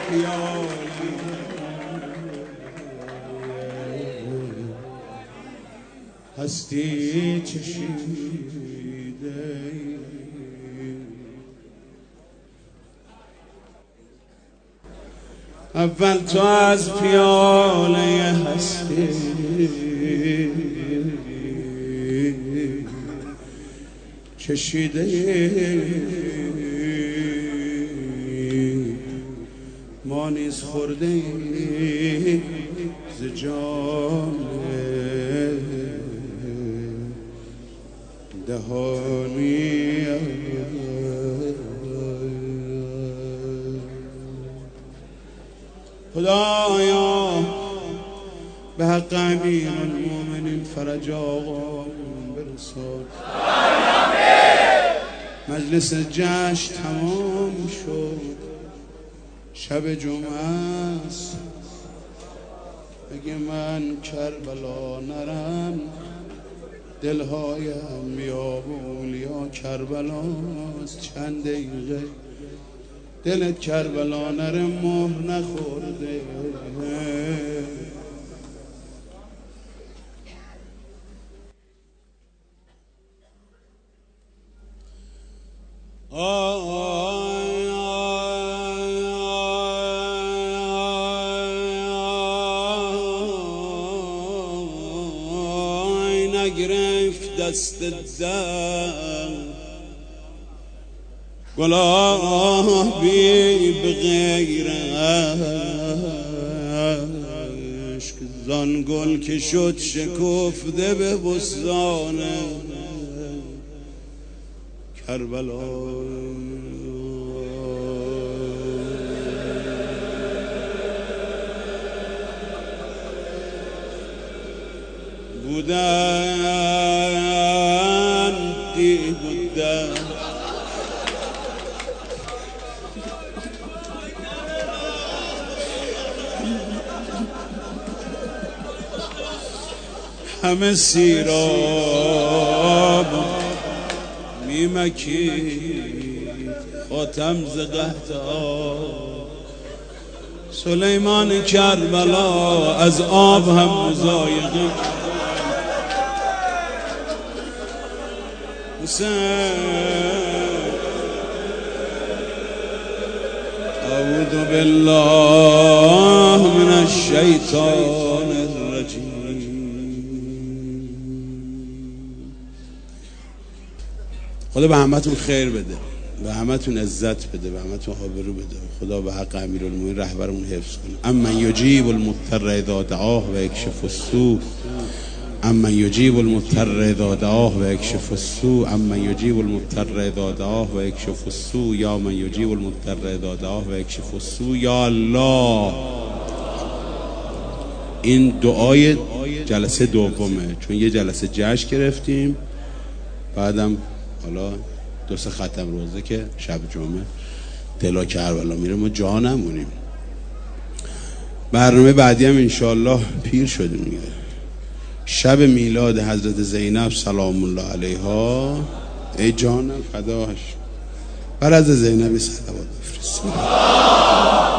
پیاله هستی چشیده اول تو از پیاله هستی چشیده ما نیز خورده ز جام دهانی خدایا به حق امیرالمومنین فرج آقا برسان. مجلس جشن تمام شد، شب جمعه است. اگه من کربلا نرم دلهایم بیابون یا کربلاست. چند دقیقه دلت کربلا نره مهر نخورده. نگرفت دست دم گلاه بی بغیر عشق زان گل که شد شکفته به بستان کربلا. بودن دی بودن همه سیراب میمکید خاتم ز قحطا. سلیمان کربلا از آب هم مضایقه. اعوذ بالله من الشیطان الرجیم. خدا به همتون خیر بده، به همتون عزت بده، به همتون آبرو بده. خدا به حق امیرالمومنین رهبرمون حفظ کنه. امن یجیب المضطر اذا دعاه و یکشف السوء. امن یجیب المضطر اذا دعاه و یکشف السوء. امن یجیب المضطر اذا دعاه و یکشف السوء. یا من یجیب المضطر اذا دعاه و یکشف السوء. یا الله. این دعای جلسه دومه، چون یه جلسه جشن گرفتیم، بعدم حالا 2 ختم روزه که شب جمعه دلا کربلا میره، ما جا نمونیم. برنامه بعدی هم انشاءالله پیر شدیم دیگه. شب میلاد حضرت زینب سلام الله علیها. ای جانم فداش. بر از زینب صلوات بفرست.